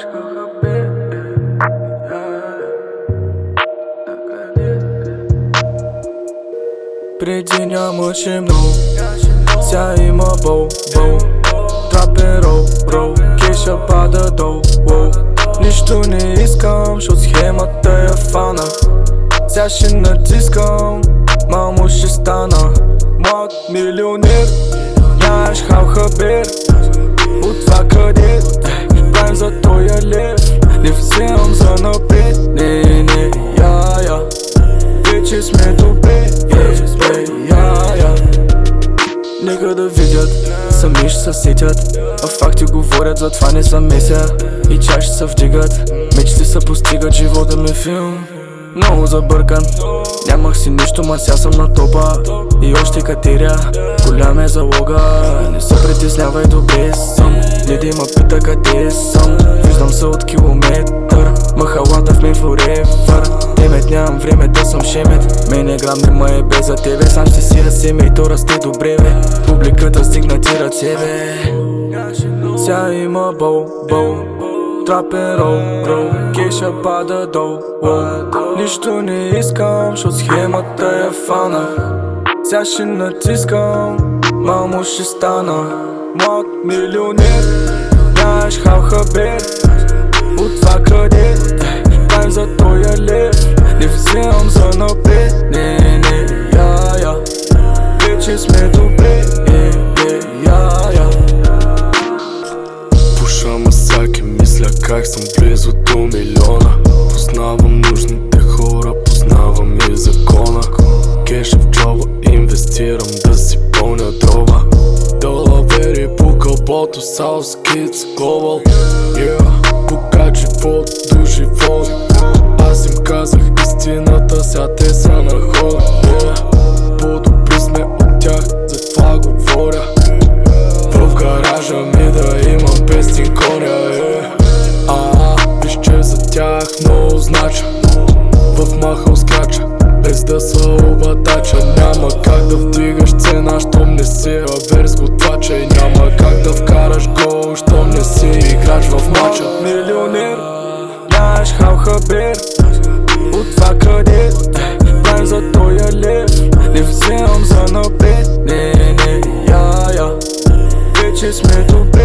Преди нямаше много, сега има бол. Трап н рол, кеша пада долу. Нищо не искам, защото схемата я фанах. Сега ще натискам, мамо ще стана млад милионер. Нямаш хабер от това къде правим за тоя лев. Не вземам за напред, не, я вече сме добре, нека да видят, сами ще се сетят, а факти говорят, затова не замеся. И чак ще се вдигат, мечти се постигат, живота ми филм много забъркан. Нямах си нищо, ма сега съм на топа и още катеря, голям е залога. Не се притеснявай, добре съм, не да има пита къде съм. Виждам се от километър, махалата в мен forever. Темет, нямам време да съм шемет, мене грам нема е без за тебе. Сам ще си я семе и то расте добре, бе. Публиката стигнати ръце, бе. Сега има бол. Трап н рол, кеша пада долу. Нищо не искам, защото схемата я фанах. Сега ще натискам, мамо ще стана млад милионер. Нямаш хабер от това къде правим за тоя лев. Не вземам за напред, не, я вече сме добре, Пушам масаки, мисля как съм близо до милиона. Познавам нужните хора, познавам и закона. Кеша в джоба, инвестирам да си пълня дрова. Далавери по кълбото, South Kids Global. Покачи живот до живот. Аз им казах истината, сега те са на ход. По-добри сме от тях, затова говоря. В гаража ми да имам 500 коня, виж, че за тях много знача. В махал скача, без да са обатача. Няма как да вдигаш цена, щом не си аверс готвача. И няма как да вкараш гол, щом не си играч в мача. Милионер, нямаш хабер от това къде правим за тоя лев. Не вземам за напред, не, я вече сме добре.